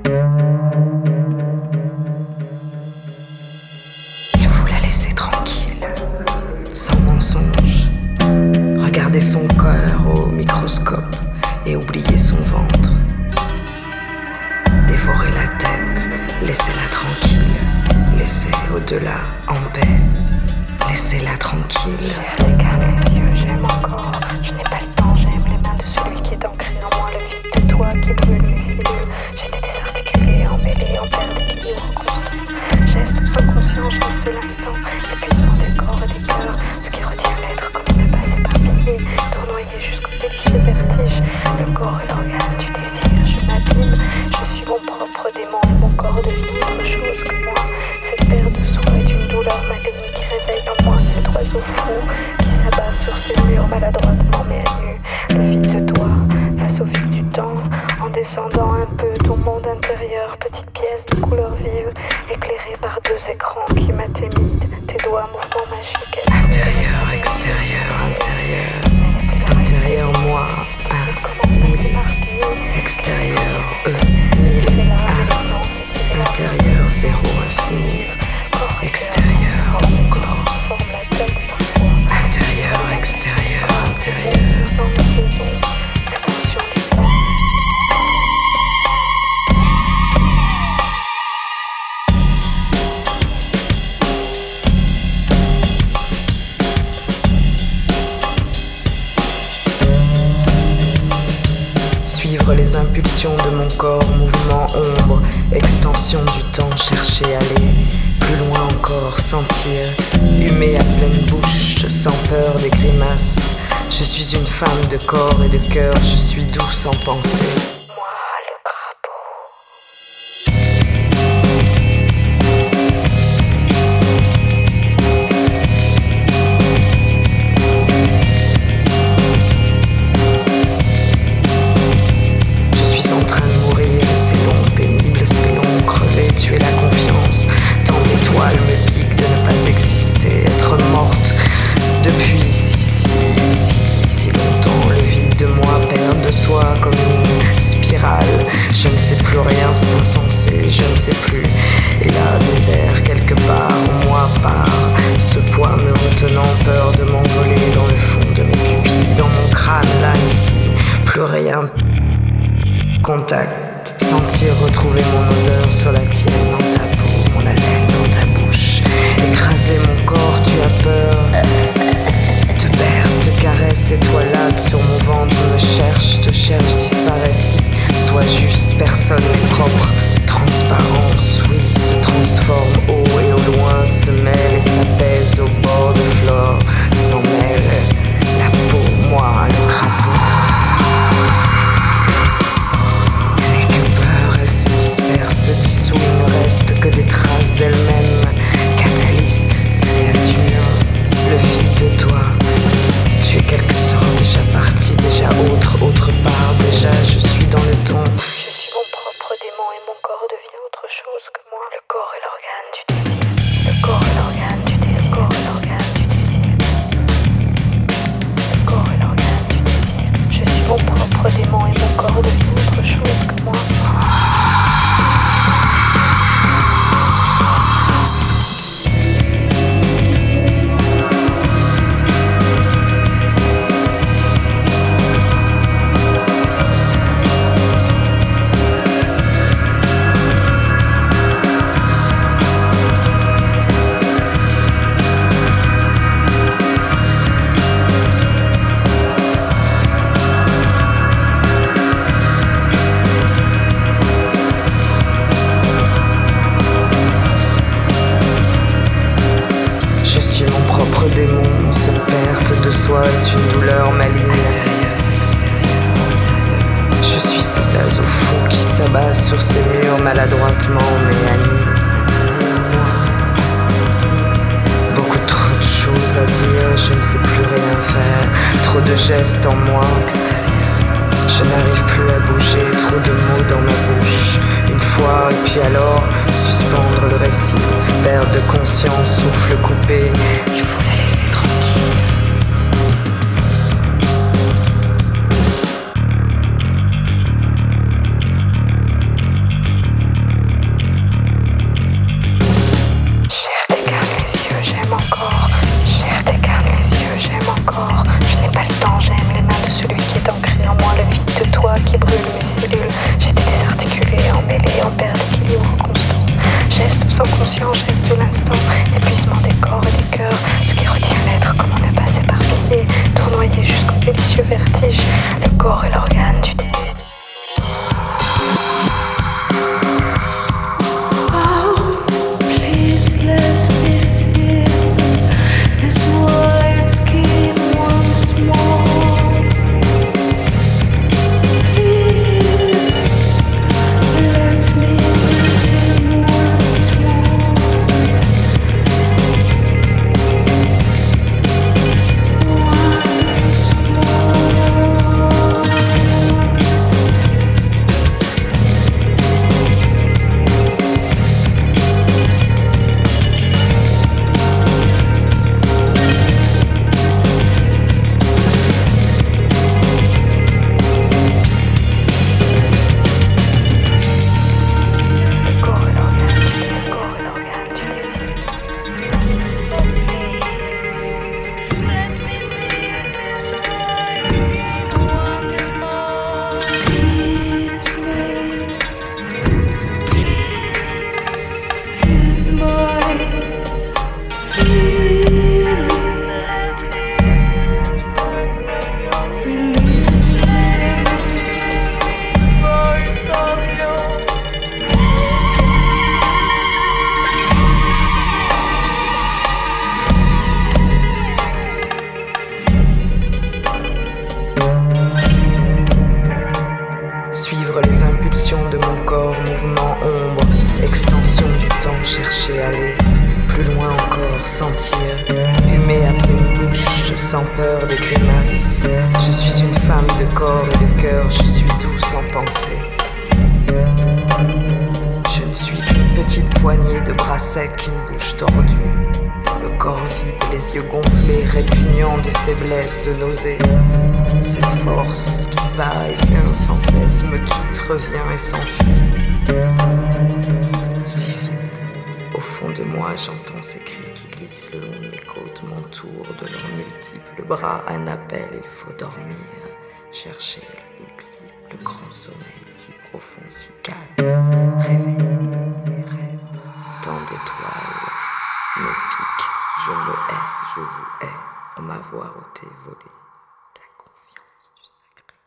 Il faut la laisser tranquille, sans mensonge. Regarder son cœur au microscope et oublier son ventre. Dévorer la tête, laissez-la tranquille. Laissez au-delà en paix. Laissez-la tranquille. J'ai décale les yeux, j'aime encore. Je n'ai pas le temps, j'aime les mains de celui qui est ancré en moi. Le vide de toi qui brûle mes cellules. J'étais désarticulée, emmêlée, en perte d'équilibre constante. Geste sans conscience, geste de l'instant. Épuisement des corps et des cœurs. Ce qui retient l'être, comment ne pas s'éparpiller. Tournoyer jusqu'au délicieux vertige. Le corps est l'organe du désir. Je m'abîme, je suis mon propre démon et mon corps devient autre chose que moi. Cette paire de soi est une douleur maligne qui réveille en moi cet oiseau fou qui s'abat sur ses murs maladroitement mais à nu. Le vide de toi, face au fil du temps, en descendant un peu ton monde intérieur, petite pièce de couleur vive, éclairée par deux écrans qui m'intimident, tes doigts, mouvements magiques. Intérieur, extérieur, intérieur. Intérieur, moi, extérieur, mille, intérieur, zéro, infini. Extérieur, mon corps. Intérieur, extérieur, intérieur. Suivre les impulsions de mon corps, mouvement, ombre, extension du temps, chercher aller plus loin encore, sentir, humer à pleine bouche, sans peur des grimaces. Je suis une femme de corps et de cœur, je suis doux sans penser. Je ne sais plus rien, c'est insensé, je ne sais plus. Et là, désert, quelque part, en moi part. Ce poids me retenant, peur de m'envoler dans le fond de mes pupilles, dans mon crâne, là, ici. Plus rien. Contact, sentir retrouver mon odeur sur la tienne, dans ta peau, mon haleine dans ta bouche. Écraser mon corps, tu as peur. Te berce, te caresse, étoilade sur mon ventre, me cherche, te cherche, disparaît si. Sois juste, personne n'est propre. Transparence, oui, se transforme haut et au loin, se mêle et s'apaise au bord de flore. S'en mêle la peau, moi, le crapaud. Et que peur, elle se disperse, se dissout, il ne reste que des traces d'elle-même. Catalyse, créature, le vide de toi. Tu es quelque sorte déjà parti, déjà autre part, déjà je suis dans le ton. Je suis mon propre démon et mon corps devient autre chose que moi. Le corps est l'organe du désir. Le corps est l'organe du désir. Le corps est l'organe du désir. Le corps est l'organe du désir. Je suis mon propre démon et mon corps devient autre chose que moi. Démon, cette perte de soi est une douleur maligne. Je suis ces oiseaux fous qui s'abattent sur ces murs maladroitement mais à nu. Beaucoup trop de choses à dire, je ne sais plus rien faire. Trop de gestes en moi. Je n'arrive plus à bouger, trop de mots dans ma bouche. Une fois et puis alors, suspendre le récit. Perte de conscience, souffle coupé. Il faut la laisser tranquille. en perd d'équilibre constance. Geste sans conscience, geste de l'instant, épuisement des corps et des cœurs. Ce qui retient l'être, comment ne pas s'éparpiller, tournoyer jusqu'au délicieux vertige. Le corps est l'organe du désir. Suivre les impulsions de mon corps, mouvement ombre, extension du temps, chercher aller plus loin encore, sentir, humer à pleine bouche, sans peur des grimaces. Je suis une femme de corps et de cœur, je suis douce en pensée. Je ne suis qu'une petite poignée de bras secs, une bouche tordue, le corps vide, les yeux gonflés, répugnants de faiblesse, de nausée. Cette force qui va et vient sans cesse me quitte, revient et s'enfuit. Si vite, au fond de moi, j'entends ces cris qui glissent le long de mes côtes, m'entourent de leurs multiples bras. Un appel, il faut dormir, chercher le big sleep, le grand sommeil si profond, si calme. Rêver les rêves, tant d'étoiles me piquent, je me hais, je vous hais pour m'avoir ôté, volé.